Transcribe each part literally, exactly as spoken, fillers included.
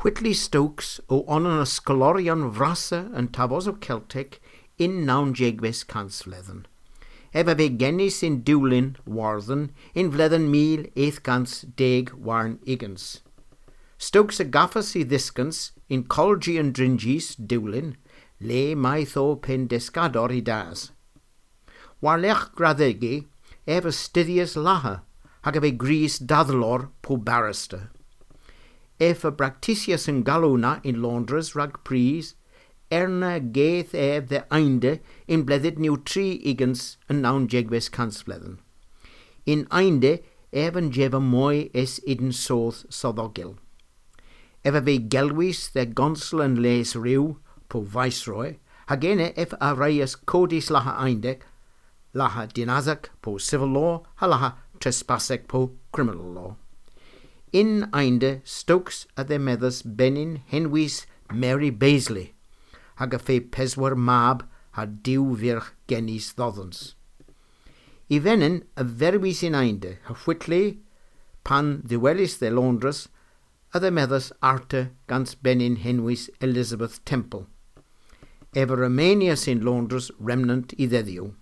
Whitley Stokes o onan ysgolorion frasa yn tafos o Celtic in nawn jegwes cansfledden. Efa fe gennis in Dwlin Warthen in fledden mil eith gans deg warn igans. Stokes a gaffas i ddisgans in colgi and dringis Dwlin, le maith o pen desgador i das. War lech graddegi, efa styddias laha, hag a fe gris daddlor po barrister. Efa bractisias yn galwna in Londres rag pris, erna geith ef de einde in bleddyd niw tri igans yn nawn jegwes cansfledden. In einde ef yn jefa mwy es idyn sodd soddogil. Efa fe gelwys de gonsl yn les ryw po viceroy, hag ene ef a raias codis laha einde, laha dinazak po civil law, ha laha trespassek po criminal law. In einde Stokes a de medders benin henwys Mary Baisley, hag a fe peswar mab ha diw virch genis ddoddons. I venin a verwys in einde, ha Whitley, pan ddiwelis de Londres, a de medders arte gans benin henwys Elizabeth Temple. Ever Romanius in Londres remnant I ddeddiw.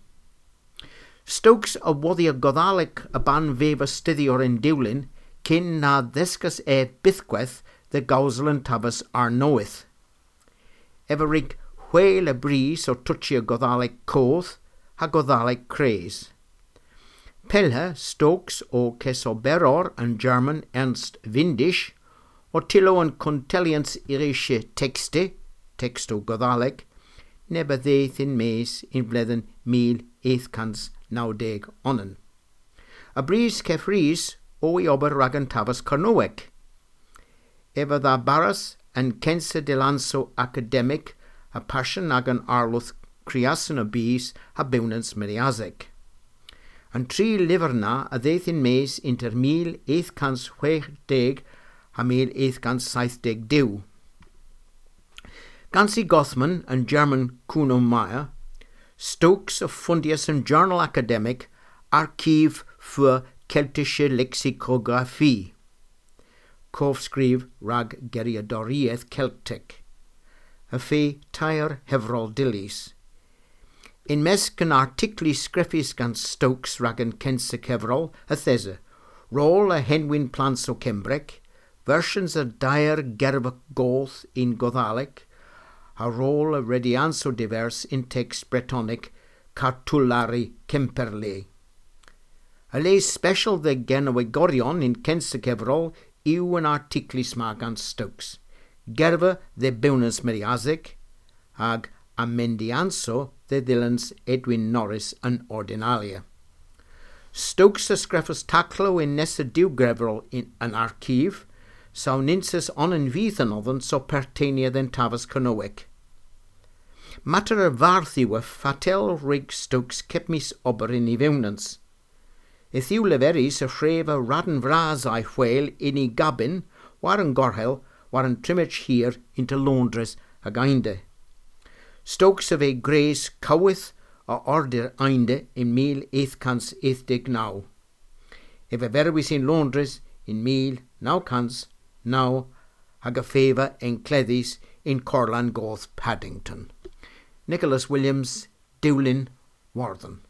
Stokes a woddi a goddalig a ban fef ystuddiwr in Dwlin, cyn na ddesgas e bythgweth de gawsel yn tabas ar noeth. Efa rig hweil a bris o twtsi a goddalig codd ha goddalig cres. Pelha Stokes o Cesoberor yn German Ernst Windisch, o tilo yn contelians irische texte, texto goddalig, neba ddeith in mes in bledden mil eithcans nawdeg onan. A bris cefris o I ober rag yn tafas Cornoweg. Efa dda baras yn censa dilanso academic a passion ag yn arlwth criasan o bys a bewnans meriazeg. Yn tri lyfr na a ddeith in mes inter mil eith cans chwech deg a mil eith cans saith deg diw. Gansi Gothman yn German Kuno Meyer, Stokes of Fundius yn Journal Academic, Archiv für Keltische Lexikographie, Cofscrif rag geriadoriaeth Celtic, a fe tair hefrol dilis. In mes gan articli sgreffis gan Stokes rag yn censa cefrol, a thesa, rôl a henwyn plans o Cembrec, versions a dair gerfa goth in Goddalig, a rôl a redianso divers in text Bretonic cartulari Kemperle. A le special de genowegorion in censa cefrol yw yn articlis ma gan Stokes, gerfa de bewnas meriazig, ag amendianso de ddilans Edwin Norris yn ordinalia. Stokes ysgreffus taclo in nesa diwgrefrol in an archif, saw ninsus on yn fydd yn oddyn so pertenia den tafas Cornoweg. Mater y farth yw y fatel rig Stokes cepmis ober in I fewnans. Ith yw leferis y chref a radyn fras a'i chweil in I gabin, war yn gorhel, war yn trimech hir into Londres ag einde. Stokes a fe gres cawith a order einde in mil eith cans eith deg naw. Efe ferwys in Londres in mil naw cans naw hag a feva en cleddis in Corlan Goth Paddington. Nicholas Williams, Dwlin, Warthen.